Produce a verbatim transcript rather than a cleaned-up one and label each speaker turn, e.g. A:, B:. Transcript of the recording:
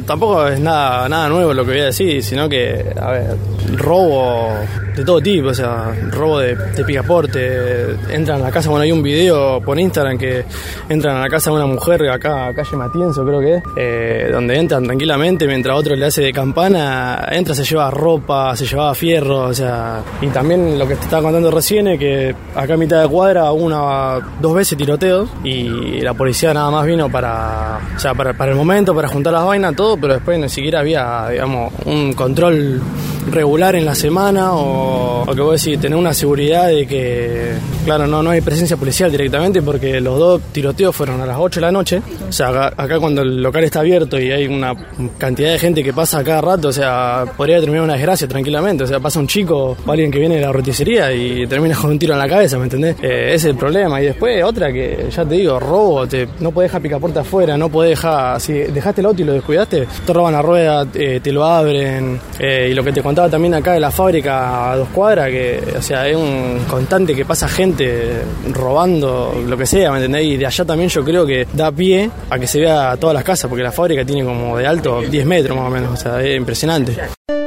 A: Tampoco es nada, nada nuevo lo que voy a decir, sino que, a ver, robo de todo tipo, o sea, robo de, de picaporte, entran a la casa, bueno, hay un video por Instagram que entran a la casa de una mujer acá, calle Matienzo creo que es, eh, donde entran tranquilamente mientras otro le hace de campana, entra, se lleva ropa, se llevaba fierro, o sea, y también lo que te estaba contando recién es que acá a mitad de cuadra una, dos veces tiroteos y la policía nada más vino para, o sea, para, para el momento, para juntar las vainas, todo, pero después ni siquiera había, digamos, un control regular en la semana o, o que vos decís, tener una seguridad de que, claro, no, no hay presencia policial directamente porque los dos tiroteos fueron a las ocho de la noche, o sea, acá, acá cuando el local está abierto y hay una cantidad de gente que pasa cada rato, o sea, podría terminar una desgracia tranquilamente, o sea, pasa un chico o alguien que viene de la roticería y termina con un tiro en la cabeza, ¿me entendés? Eh, ese es el problema. Y después otra que, ya te digo, robo, te, no podés dejar picaporte afuera, no podés dejar, si dejaste el auto y lo descuidaste, te roban la rueda, eh, te lo abren, eh, y lo que te contaba también acá de la fábrica a dos cuadras, que, o sea, es un constante que pasa gente robando lo que sea, ¿me entendés? Y de allá también yo creo que da pie a que se vea todas las casas, porque la fábrica tiene como de alto diez metros más o menos, o sea, es impresionante.